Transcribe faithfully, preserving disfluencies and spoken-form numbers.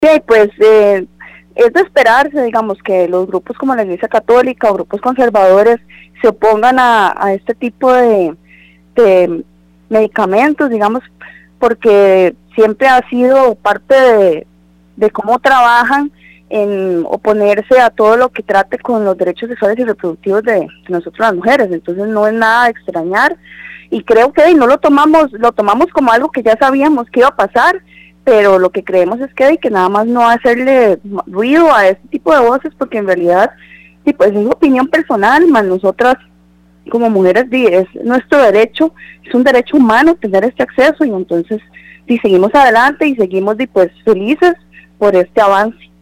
Sí, pues eh, es de esperarse, digamos, que los grupos como la Iglesia Católica o grupos conservadores se opongan a, a este tipo de, de medicamentos, digamos, porque siempre ha sido parte de, de cómo trabajan en oponerse a todo lo que trate con los derechos sexuales y reproductivos de, de nosotros las mujeres. Entonces no es nada de extrañar, y creo que no lo tomamos, lo tomamos como algo que ya sabíamos que iba a pasar, pero lo que creemos es que, que nada más no hacerle ruido a este tipo de voces, porque en realidad sí, pues es opinión personal, más nosotras como mujeres es nuestro derecho, es un derecho humano tener este acceso, y entonces si seguimos adelante y seguimos pues felices por este avance.